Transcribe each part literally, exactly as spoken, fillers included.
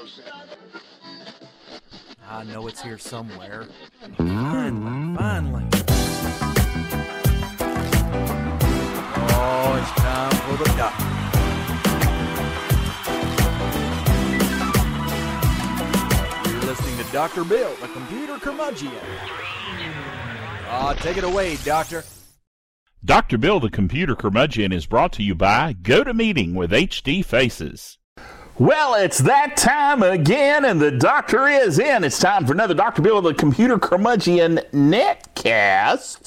I know it's here somewhere. Finally, finally. Oh, it's time for the doctor. You're listening to Doctor Bill, the computer curmudgeon. Ah, uh, take it away, Doctor. Doctor Bill, the computer curmudgeon, is brought to you by GoToMeeting with H D Faces. Well, it's that time again, and the doctor is in. It's time for another Doctor Bill, the computer curmudgeon netcast.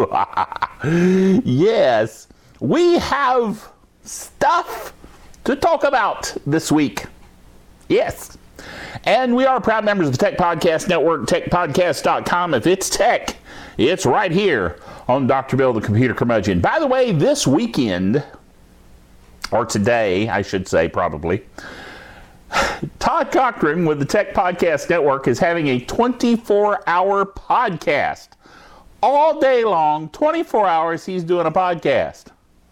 Yes, we have stuff to talk about this week. Yes. And we are proud members of the Tech Podcast Network, tech podcast dot com. If it's tech, it's right here on Doctor Bill, the computer curmudgeon. By the way, this weekend, or today, I should say probably, Todd Cochran with the Tech Podcast Network is having a twenty-four hour podcast. All day long, twenty-four hours, he's doing a podcast.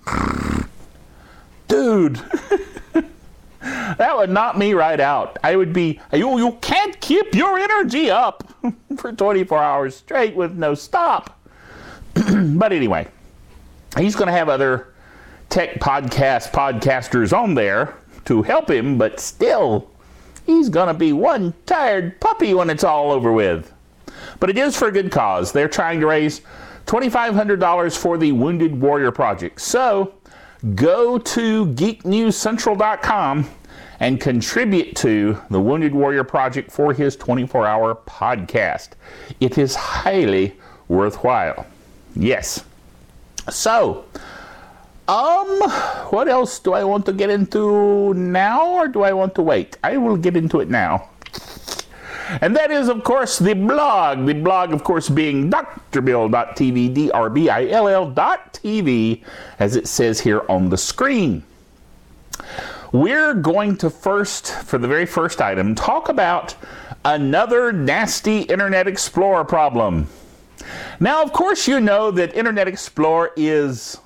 Dude. That would knock me right out. I would be, you, you can't keep your energy up for twenty-four hours straight with no stop. But anyway, he's going to have other tech podcast podcasters on there to help him, but still, he's going to be one tired puppy when it's all over with. But it is for a good cause. They're trying to raise twenty-five hundred dollars for the Wounded Warrior Project. So, go to geek news central dot com and contribute to the Wounded Warrior Project for his twenty-four hour podcast. It is highly worthwhile. Yes. So, um, what else do I want to get into now, or do I want to wait? I will get into it now. And that is, of course, the blog. The blog, of course, being D R bill dot T V, D R B I L L dot T V, as it says here on the screen. We're going to first, for the very first item, talk about another nasty Internet Explorer problem. Now, of course, you know that Internet Explorer is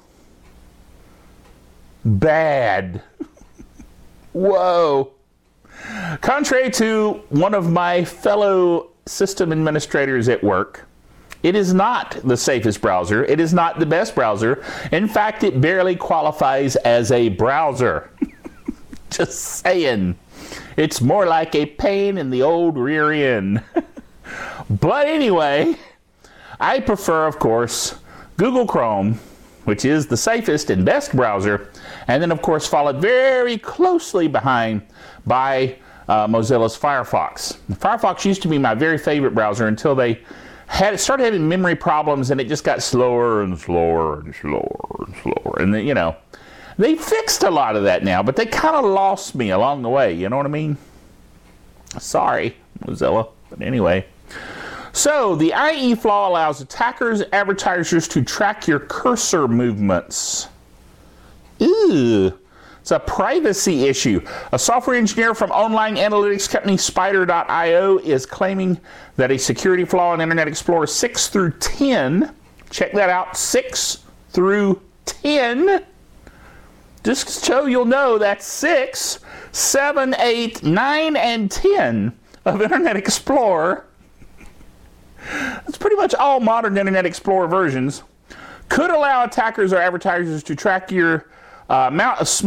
bad. Whoa. Contrary to one of my fellow system administrators at work, it is not the safest browser. It is not the best browser. In fact, it barely qualifies as a browser. Just saying. It's more like a pain in the old rear end. But anyway, I prefer, of course, Google Chrome, which is the safest and best browser, and then, of course, followed very closely behind by uh, Mozilla's Firefox. Firefox used to be my very favorite browser until they had started having memory problems, and it just got slower and slower and slower and slower. And then, you know, they fixed a lot of that now, but they kind of lost me along the way. You know what I mean? Sorry, Mozilla. But anyway. So, the I E flaw allows attackers, advertisers to track your cursor movements. Ew. It's a privacy issue. A software engineer from online analytics company Spider dot I O is claiming that a security flaw in Internet Explorer six through ten, check that out, six through ten, just so you'll know that's six, seven, eight, nine, and ten of Internet Explorer. That's pretty much all modern Internet Explorer versions. Could allow attackers or advertisers to track your uh, mouse,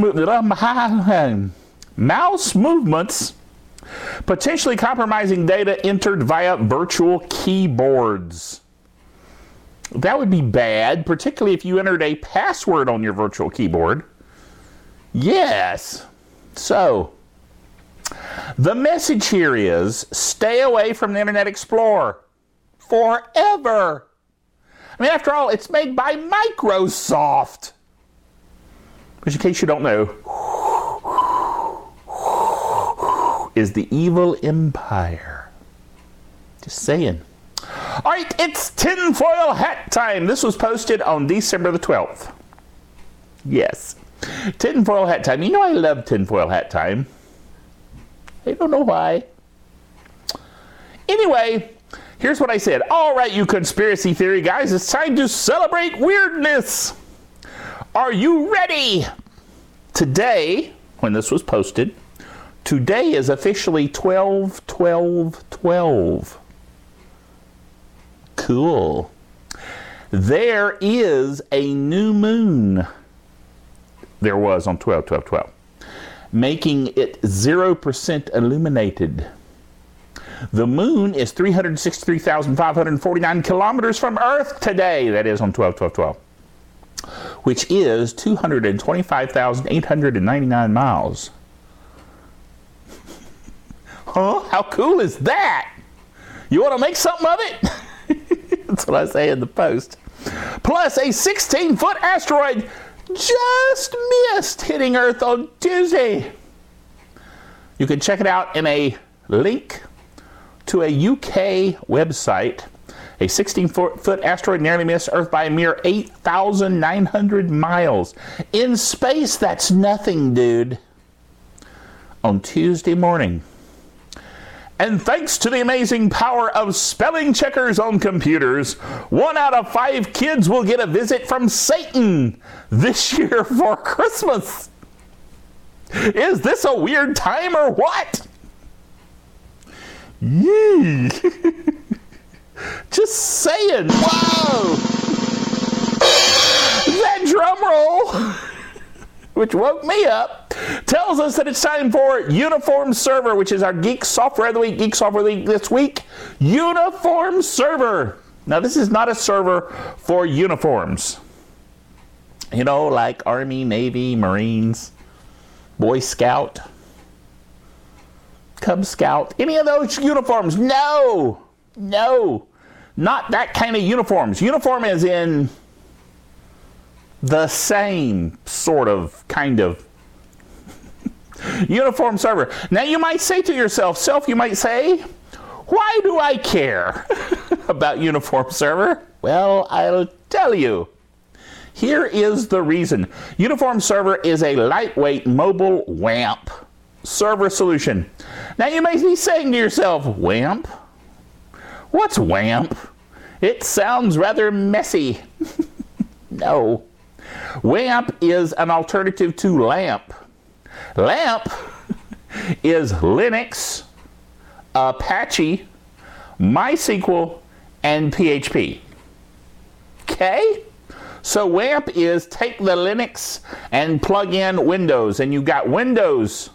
mouse movements, potentially compromising data entered via virtual keyboards. That would be bad, particularly if you entered a password on your virtual keyboard. Yes. So, the message here is stay away from the Internet Explorer forever. I mean, after all, it's made by Microsoft. Which, in case you don't know, is the evil empire. Just saying. All right, it's tinfoil hat time. This was posted on December the twelfth. Yes. Tinfoil hat time. You know I love tinfoil hat time. I don't know why. Anyway, here's what I said. All right, you conspiracy theory guys, it's time to celebrate weirdness. Are you ready? Today, when this was posted, Today is officially twelve twelve twelve. Cool. There is a new moon. There was on twelve twelve twelve, making it zero percent illuminated. The moon is three hundred sixty-three thousand five hundred forty-nine kilometers from Earth today. That is on twelve twelve twelve, which is two hundred twenty-five thousand eight hundred ninety-nine miles. Huh? How cool is that? You want to make something of it? That's what I say in the post. Plus, a sixteen-foot asteroid just missed hitting Earth on Tuesday. You can check it out in a link to a U K website. A sixteen-foot asteroid nearly missed Earth by a mere eight thousand nine hundred miles. In space, that's nothing, dude. On Tuesday morning. And thanks to the amazing power of spelling checkers on computers, one out of five kids will get a visit from Satan this year for Christmas. Is this a weird time or what? Yee. Just saying. Whoa! That drum roll, which woke me up, tells us that it's time for Uniform Server, which is our Geek Software of the Week, Geek Software of the Week this week. Uniform Server. Now, this is not a server for uniforms. You know, like Army, Navy, Marines, Boy Scout, Cub Scout, any of those uniforms. No, no, not that kind of uniforms. Uniform is in the same sort of, kind of. Uniform Server. Now you might say to yourself, self, you might say, why do I care about Uniform Server? Well, I'll tell you. Here is the reason. Uniform Server is a lightweight mobile WAMP server solution. Now you may be saying to yourself, WAMP? What's WAMP? It sounds rather messy. No. WAMP is an alternative to LAMP. LAMP is Linux, Apache, MySQL, and P H P. Okay? So WAMP is take the Linux and plug in Windows, and you got Windows,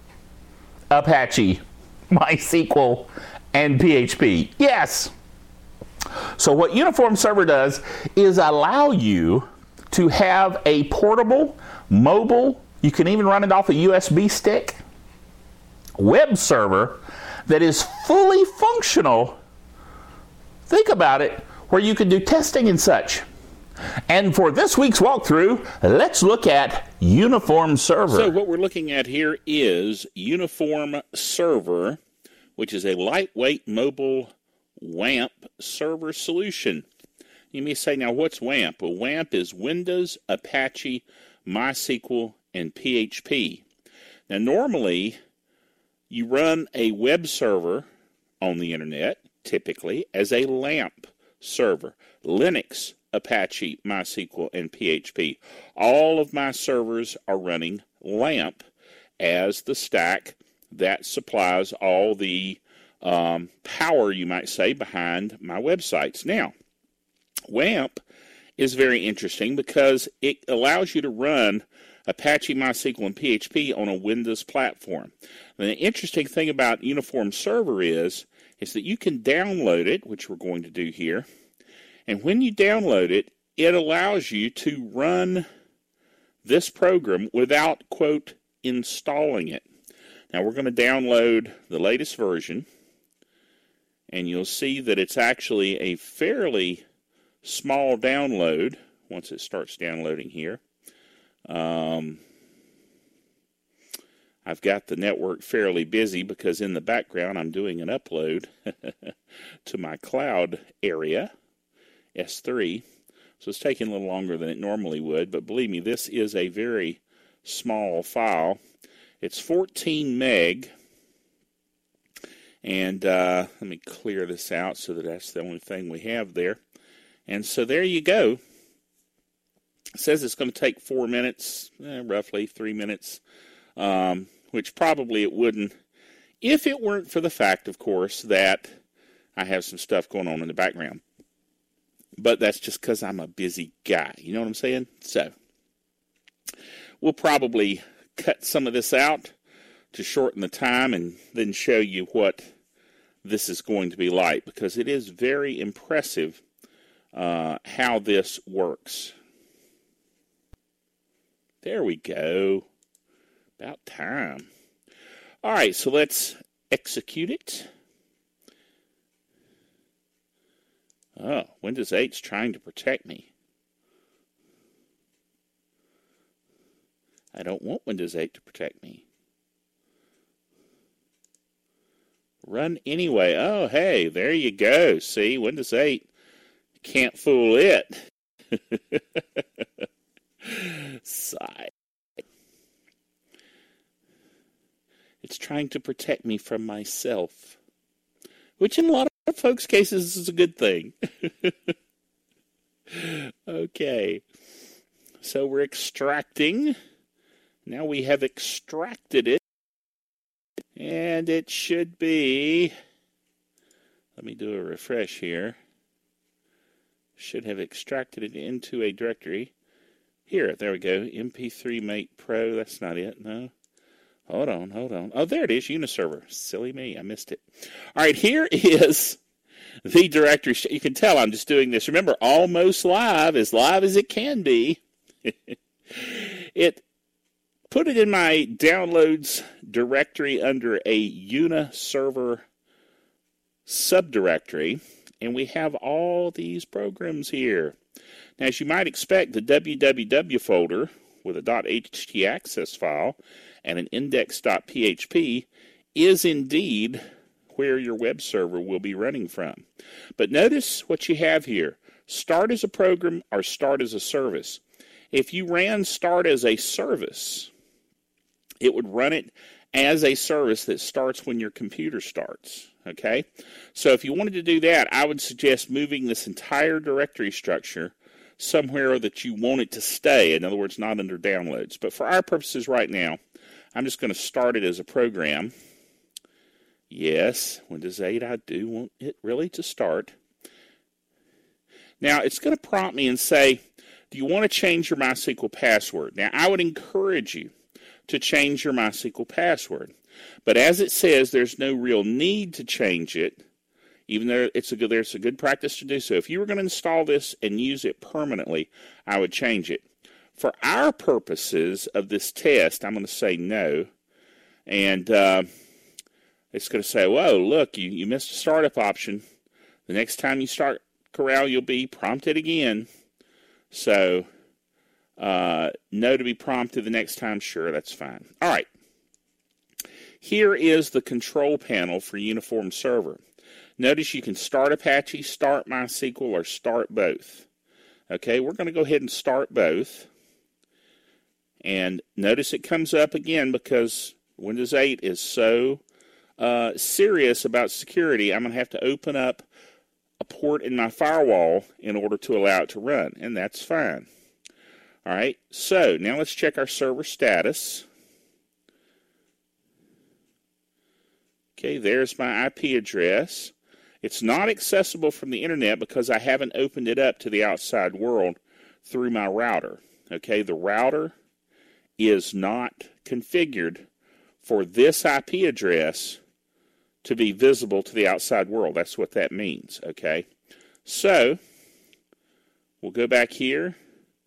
Apache, MySQL, and P H P. Yes. So what Uniform Server does is allow you to have a portable, mobile, you can even run it off a U S B stick, web server that is fully functional. Think about it, where you can do testing and such. And for this week's walkthrough, let's look at Uniform Server. So what we're looking at here is Uniform Server, which is a lightweight mobile WAMP server solution. You may say, now what's WAMP? Well, WAMP is Windows, Apache, MySQL, and P H P. Now normally, you run a web server on the internet, typically, as a LAMP server. Linux, Apache, MySQL, and P H P. All of my servers are running LAMP as the stack that supplies all the um, power, you might say, behind my websites. Now, WAMP is very interesting because it allows you to run Apache, MySQL, and P H P on a Windows platform. And the interesting thing about Uniform Server is, is that you can download it, which we're going to do here. And when you download it, it allows you to run this program without, quote, installing it. Now we're going to download the latest version, and you'll see that it's actually a fairly small download once it starts downloading here. Um, I've got the network fairly busy because in the background I'm doing an upload to my cloud area, S three. So it's taking a little longer than it normally would, but believe me, this is a very small file. It's fourteen meg, and uh, let me clear this out so that that's the only thing we have there. And so there you go. It says it's going to take four minutes, eh, roughly three minutes, um, which probably it wouldn't, if it weren't for the fact, of course, that I have some stuff going on in the background. But that's just because I'm a busy guy. You know what I'm saying? So, we'll probably cut some of this out to shorten the time and then show you what this is going to be like, because it is very impressive uh, how this works. There we go. About time. All right, so let's execute it. Oh, Windows eight's trying to protect me. I don't want Windows eight to protect me. Run anyway. Oh, hey, there you go. See, Windows eight can't fool it. Sigh. It's trying to protect me from myself, which in a lot of folks' cases is a good thing. Okay, so we're extracting. Now we have extracted it, and it should be, let me do a refresh here, should have extracted it into a directory. Here, there we go, M P three Mate Pro, that's not it, no. Hold on, hold on. Oh, there it is, Uniserver. Silly me, I missed it. All right, here is the directory. You can tell I'm just doing this. Remember, almost live, as live as it can be. It put it in my downloads directory under a Uniserver subdirectory, and we have all these programs here. Now, as you might expect, the W W W folder with a .htaccess file and an index.php is indeed where your web server will be running from. But notice what you have here. Start as a program or start as a service. If you ran start as a service, it would run it as a service that starts when your computer starts. Okay? So if you wanted to do that, I would suggest moving this entire directory structure somewhere that you want it to stay. In other words, not under downloads. But for our purposes right now, I'm just going to start it as a program. Yes, Windows eight, I do want it really to start. Now, it's going to prompt me and say, do you want to change your MySQL password? Now, I would encourage you to change your MySQL password. But as it says, there's no real need to change it, even though it's a good, there's a good practice to do so. If you were going to install this and use it permanently, I would change it. For our purposes of this test, I'm going to say no. And uh, it's going to say, whoa, look, you, you missed a startup option. The next time you start Corral, you'll be prompted again. So, uh, no to be prompted the next time, sure, that's fine. All right. Here is the control panel for Uniform Server. Notice you can start Apache, start MySQL, or start both. Okay, we're going to go ahead and start both. And notice it comes up again because Windows eight is so uh, serious about security. I'm going to have to open up a port in my firewall in order to allow it to run, and that's fine. All right, so now let's check our server status. Okay, there's my I P address. It's not accessible from the internet because I haven't opened it up to the outside world through my router. Okay, the router is not configured for this I P address to be visible to the outside world. That's what that means, okay? So, we'll go back here,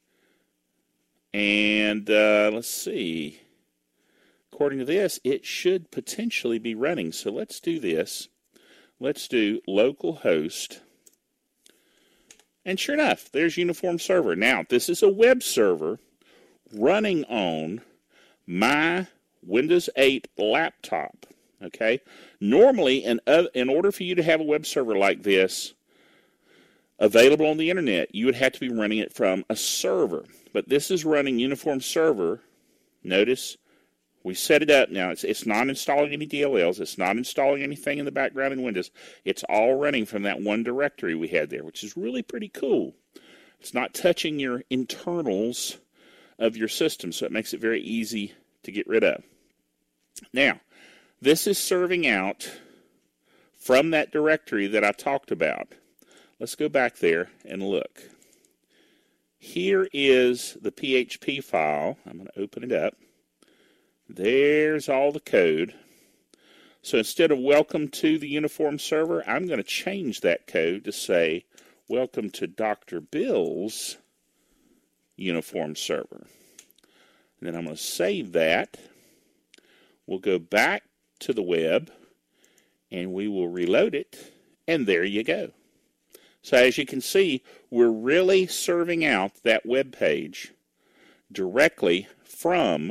and uh, let's see. According to this, it should potentially be running. So let's do this. Let's do localhost. And sure enough, there's Uniform Server. Now, this is a web server running on my Windows eight laptop. Okay? Normally, in, uh, in order for you to have a web server like this available on the internet, you would have to be running it from a server. But this is running Uniform Server. Notice we set it up now. It's, it's not installing any D L Ls. It's not installing anything in the background in Windows. It's all running from that one directory we had there, which is really pretty cool. It's not touching your internals of your system, so it makes it very easy to get rid of. Now, this is serving out from that directory that I talked about. Let's go back there and look. Here is the P H P file. I'm going to open it up. There's all the code. So instead of welcome to the uniform server, I'm going to change that code to say welcome to Doctor Bill's uniform server. And then I'm going to save that. We'll go back to the web and we will reload it. And there you go. So as you can see, we're really serving out that web page directly from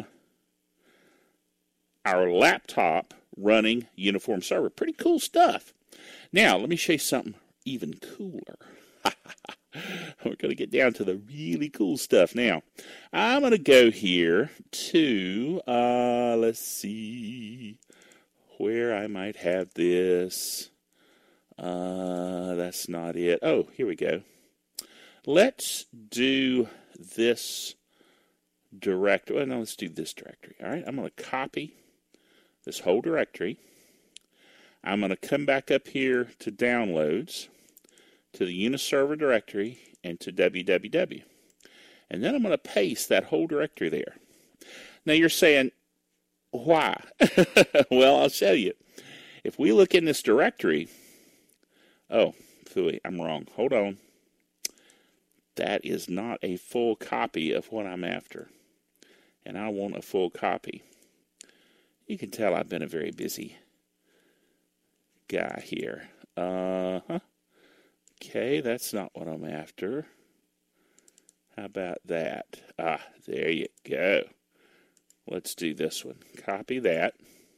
our laptop running uniform server. Pretty cool stuff. Now, let me show you something even cooler. We're going to get down to the really cool stuff now. I'm going to go here to, uh, let's see, where I might have this. Uh, that's not it. Oh, here we go. Let's do this directory. Well, no, let's do this directory. All right, I'm going to copy this whole directory. I'm going to come back up here to downloads, to the Uniserver directory, and to w w w. And then I'm going to paste that whole directory there. Now you're saying, why? Well, I'll show you. If we look in this directory, oh, phooey, I'm wrong. Hold on. That is not a full copy of what I'm after. And I want a full copy. You can tell I've been a very busy guy here. Uh-huh. Okay, that's not what I'm after. How about that? Ah, there you go. Let's do this one. Copy that.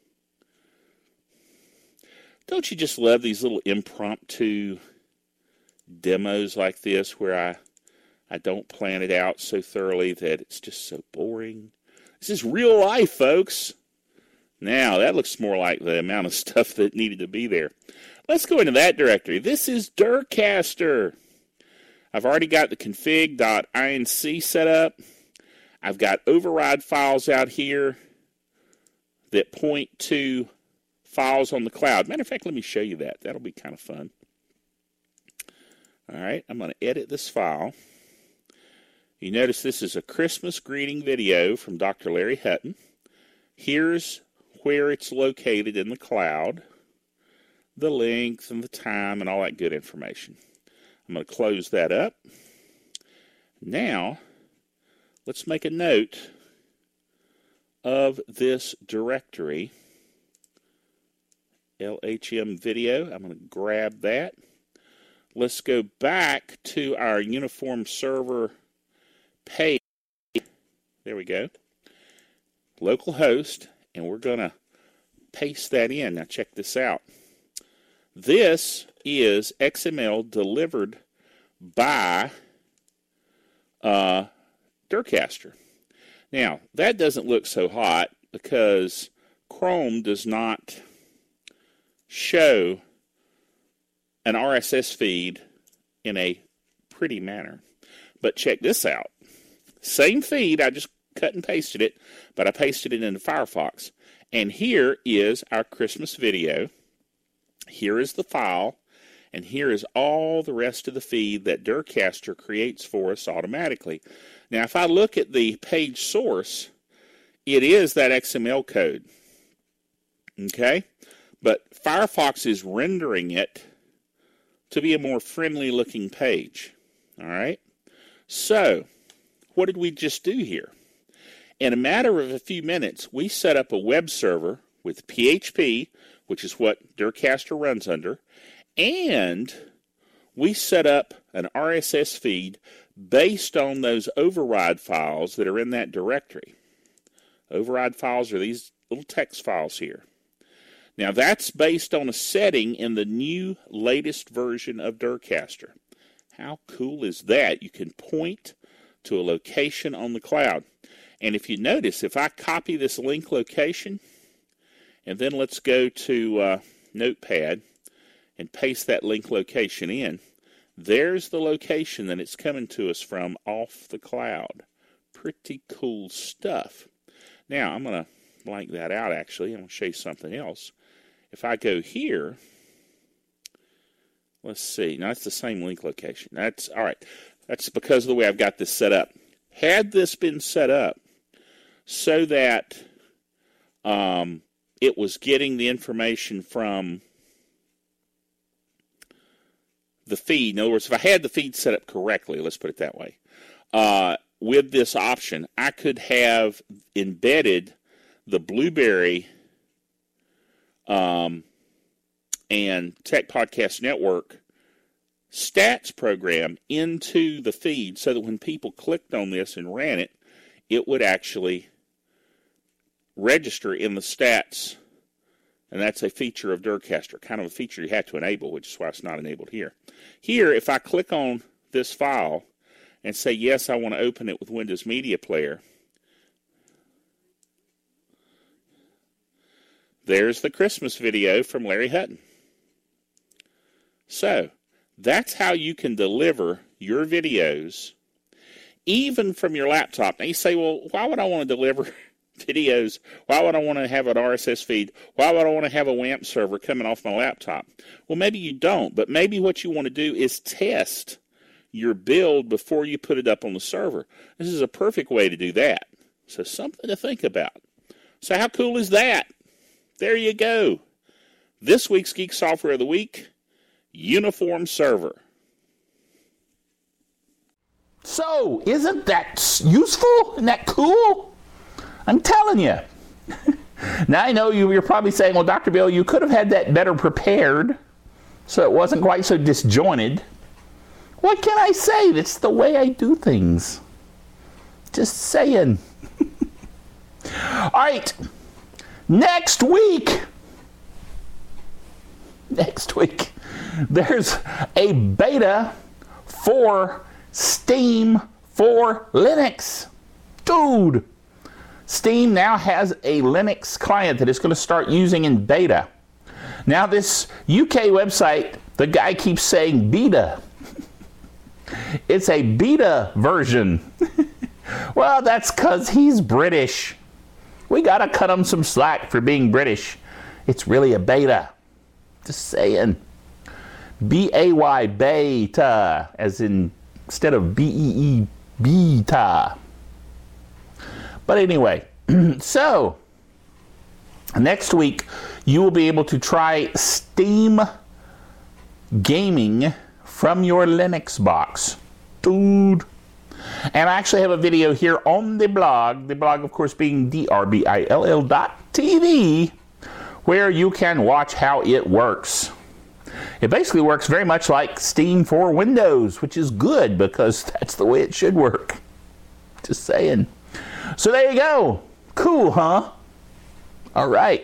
Don't you just love these little impromptu demos like this where I, I don't plan it out so thoroughly that it's just so boring? This is real life, folks. Now, that looks more like the amount of stuff that needed to be there. Let's go into that directory. This is Durcaster. I've already got the config.inc set up. I've got override files out here that point to files on the cloud. Matter of fact, let me show you that. That'll be kind of fun. All right, I'm going to edit this file. You notice this is a Christmas greeting video from Doctor Larry Hutton. Here's where it's located in the cloud, the length and the time and all that good information. I'm going to close that up. Now, let's make a note of this directory, L H M video. I'm going to grab that. Let's go back to our uniform server page. There we go. Localhost. And we're going to paste that in. Now check this out. This is X M L delivered by uh, Durcaster. Now, that doesn't look so hot because Chrome does not show an R S S feed in a pretty manner. But check this out. Same feed, I just cut and pasted it, but I pasted it into Firefox. And here is our Christmas video. Here is the file, and here is all the rest of the feed that Durcaster creates for us automatically. Now, if I look at the page source, it is that X M L code. Okay? But Firefox is rendering it to be a more friendly looking page. All right? So, what did we just do here? In a matter of a few minutes, we set up a web server with P H P, which is what Durcaster runs under, and we set up an R S S feed based on those override files that are in that directory. Override files are these little text files here. Now, that's based on a setting in the new, latest version of Durcaster. How cool is that? You can point to a location on the cloud. And if you notice, if I copy this link location, and then let's go to uh, Notepad and paste that link location in, there's the location that it's coming to us from off the cloud. Pretty cool stuff. Now, I'm going to, blank that out, actually. I'm going to show you something else. If I go here, let's see. Now, it's the same link location. That's, all right. That's because of the way I've got this set up. Had this been set up so that um, it was getting the information from the feed. In other words, if I had the feed set up correctly, let's put it that way, uh, with this option, I could have embedded the Blueberry um, and Tech Podcast Network stats program into the feed so that when people clicked on this and ran it, it would actually register in the stats. And that's a feature of Durcaster, kind of a feature you have to enable, which is why it's not enabled here. Here, if I click on this file and say, yes, I want to open it with Windows Media Player, there's the Christmas video from Larry Hutton. So, that's how you can deliver your videos, even from your laptop. Now, you say, well, why would I want to deliver videos? Why would I want to have an R S S feed? Why would I want to have a WAMP server coming off my laptop? Well, maybe you don't, but maybe what you want to do is test your build before you put it up on the server. This is a perfect way to do that. So something to think about. So how cool is that? There you go. This week's Geek Software of the Week, Uniform Server. So, isn't that useful? Isn't that cool? I'm telling you. Now, I know you, you're probably saying, well, Doctor Bill, you could have had that better prepared so it wasn't quite so disjointed. What can I say? That's the way I do things. Just saying. All right. Next week. Next week. There's a beta for Steam for Linux. Dude. Steam now has a Linux client that it's going to start using in beta. Now this U K website, the guy keeps saying beta. It's a beta version. Well, that's because he's British. We got to cut him some slack for being British. It's really a beta. Just saying. B A Y, beta, as in, instead of B E E, beta. But anyway, so, next week, you will be able to try Steam gaming from your Linux box. Dude. And I actually have a video here on the blog, the blog, of course, being D R B I L L dot T V, where you can watch how it works. It basically works very much like Steam for Windows, which is good because that's the way it should work. Just saying. So there you go. Cool, huh? All right.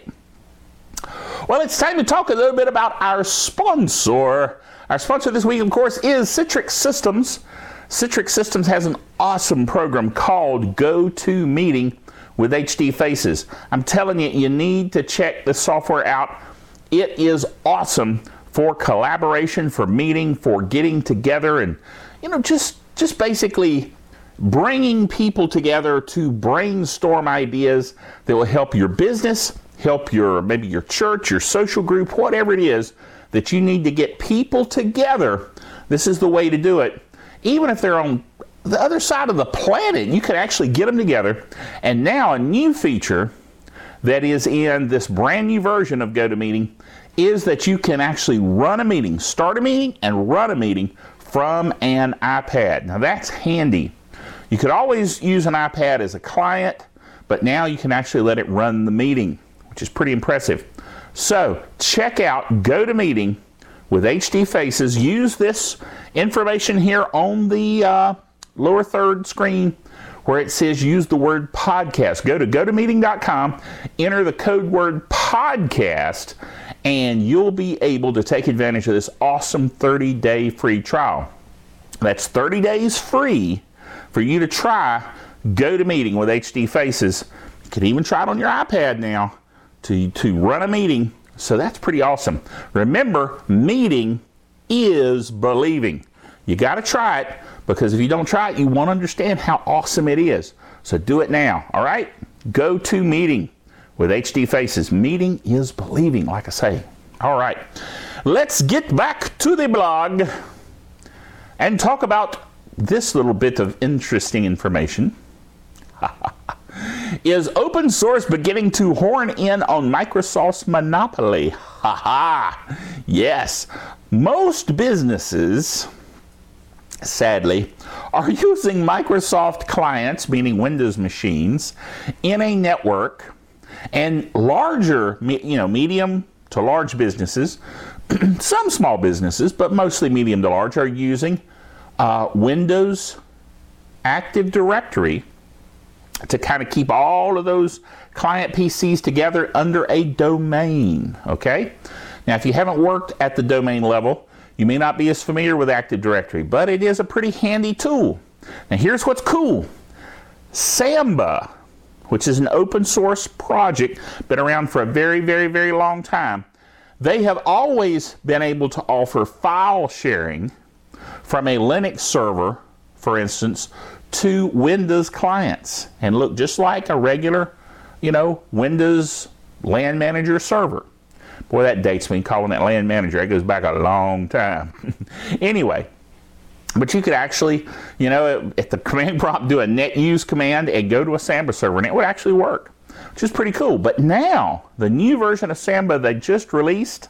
Well, it's time to talk a little bit about our sponsor. Our sponsor this week, of course, is Citrix Systems. Citrix Systems has an awesome program called GoToMeeting with H D Faces. I'm telling you, you need to check the software out. It is awesome for collaboration, for meeting, for getting together, and, you know, just, just basically bringing people together to brainstorm ideas that will help your business, help your, maybe your church, your social group, whatever it is that you need to get people together. This is the way to do it. Even if they're on the other side of the planet, you can actually get them together. And now a new feature that is in this brand new version of GoToMeeting is that you can actually run a meeting, start a meeting, and run a meeting from an iPad. Now that's handy. You could always use an iPad as a client, but now you can actually let it run the meeting, which is pretty impressive. So check out GoToMeeting with H D Faces. Use this information here on the uh, lower third screen where it says use the word podcast. Go to go to meeting dot com, enter the code word podcast, and you'll be able to take advantage of this awesome thirty day free trial. That's thirty days free for you to try GoToMeeting with H D Faces. You can even try it on your iPad now to, to run a meeting. So that's pretty awesome. Remember, meeting is believing. You got to try it, because if you don't try it, you won't understand how awesome it is. So do it now, all right? GoToMeeting with H D faces. Meeting is believing, like I say. All right, let's get back to the blog and talk about this little bit of interesting information. Is open source beginning to horn in on Microsoft's monopoly? Ha ha! Yes, most businesses, sadly, are using Microsoft clients, meaning Windows machines, in a network, and larger, you know, medium to large businesses, some small businesses, but mostly medium to large, are using uh, Windows Active Directory to kind of keep all of those client P Cs together under a domain, okay? Now, if you haven't worked at the domain level, you may not be as familiar with Active Directory, but it is a pretty handy tool. Now, here's what's cool. Samba, which is an open source project, been around for a very, very, very long time. They have always been able to offer file sharing from a Linux server, for instance, to Windows clients, and look just like a regular, you know, Windows LAN manager server. Boy, that dates me calling it LAN manager. That goes back a long time. Anyway, but you could actually, you know, at the command prompt, do a net use command and go to a Samba server, and it would actually work, which is pretty cool. But now, the new version of Samba they just released,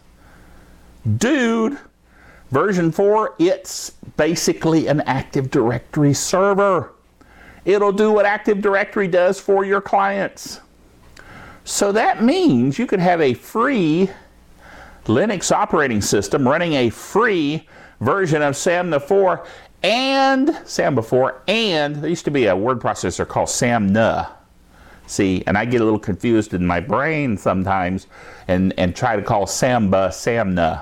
dude, version four, it's basically an Active Directory server. It'll do what Active Directory does for your clients. So that means you could have a free Linux operating system running a free version of Samba four and Samba four, and there used to be a word processor called Samna. See, and I get a little confused in my brain sometimes and, and try to call Samba Samna.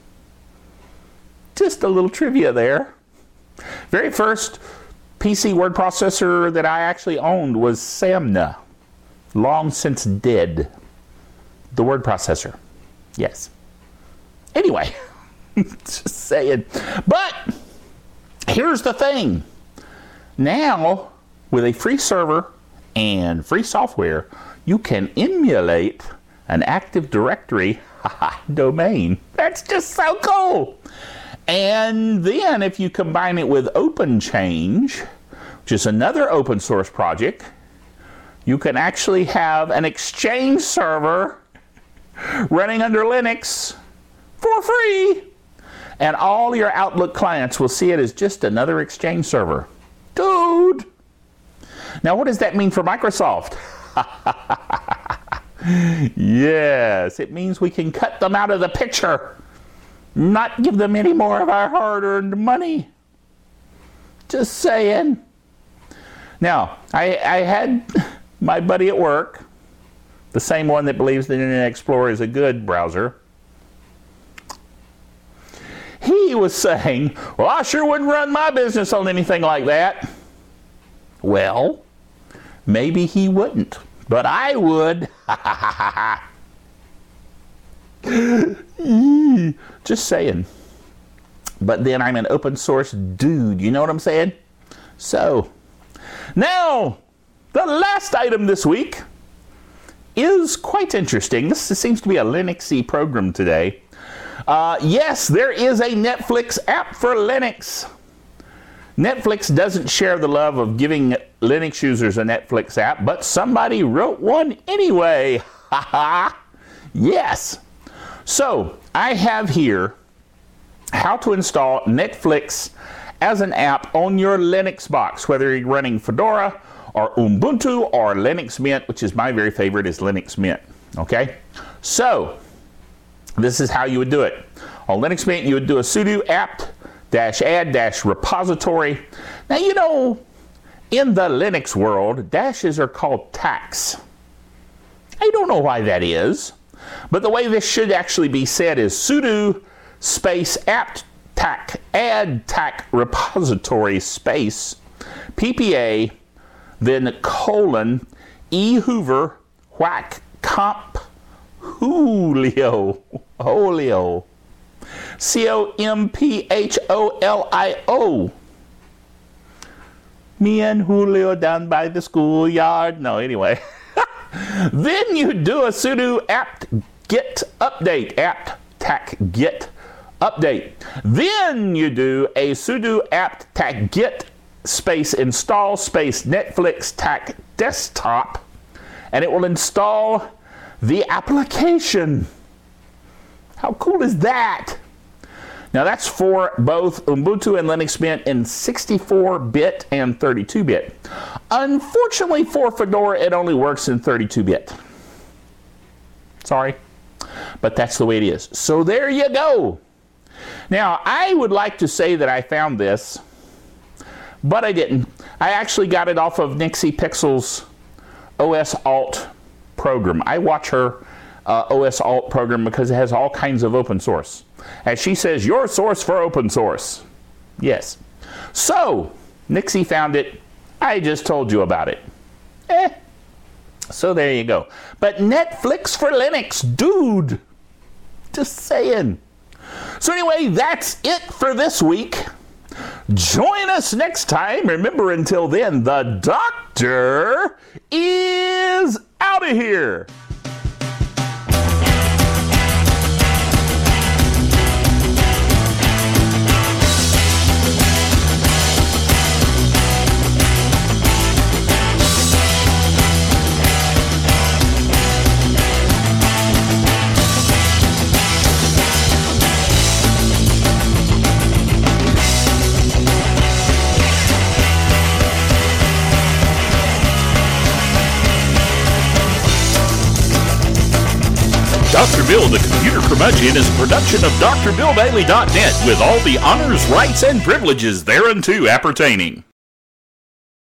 Just a little trivia there. Very first P C word processor that I actually owned was Samna. Long since dead. The word processor. Yes. Anyway, just saying. But here's the thing. Now, with a free server and free software, you can emulate an Active Directory domain. That's just so cool. And then if you combine it with OpenChange, which is another open source project, you can actually have an Exchange server running under Linux for free. And all your Outlook clients will see it as just another Exchange server. Dude! Now, what does that mean for Microsoft? Yes, it means we can cut them out of the picture. Not give them any more of our hard-earned money. Just saying. Now, I, I had my buddy at work, the same one that believes that Internet Explorer is a good browser. He was saying, well, I sure wouldn't run my business on anything like that. Well, maybe he wouldn't, but I would. Just saying. But then I'm an open source dude, you know what I'm saying? So, now, the last item this week is quite interesting. This seems to be a Linux-y program today. Uh, yes, there is a Netflix app for Linux. Netflix doesn't share the love of giving Linux users a Netflix app, but somebody wrote one anyway. Haha. Yes. So, I have here how to install Netflix as an app on your Linux box, whether you're running Fedora or Ubuntu or Linux Mint, which is my very favorite, is Linux Mint. Okay? So, this is how you would do it. On Linux Mint, you would do a sudo apt-add-repository. Now, you know, in the Linux world, dashes are called tags. I don't know why that is, but the way this should actually be said is sudo space apt tac add tac repository space ppa then colon e hoover whack comp Julio Julio C O M P H O L I O. Me and Julio down by the schoolyard. No, anyway. Then you do a sudo apt get update, apt tac get update. Then you do a sudo apt tac get space install space Netflix tac desktop, and it will install the application. How cool is that? Now that's for both Ubuntu and Linux Mint in sixty-four bit and thirty-two bit. Unfortunately for Fedora, it only works in thirty-two bit. Sorry, but that's the way it is. So there you go. Now, I would like to say that I found this, but I didn't. I actually got it off of Nixie Pixel's O S Alt program. I watch her uh, O S Alt program because it has all kinds of open source. As she says, your source for open source. Yes. So, Nixie found it. I just told you about it. Eh. So there you go. But Netflix for Linux, dude. Just saying. So anyway, that's it for this week. Join us next time. Remember, until then, the doctor is out of here. Doctor Bill, the Computer Curmudgeon, is a production of D R Bill Daily dot net with all the honors, rights, and privileges thereunto appertaining.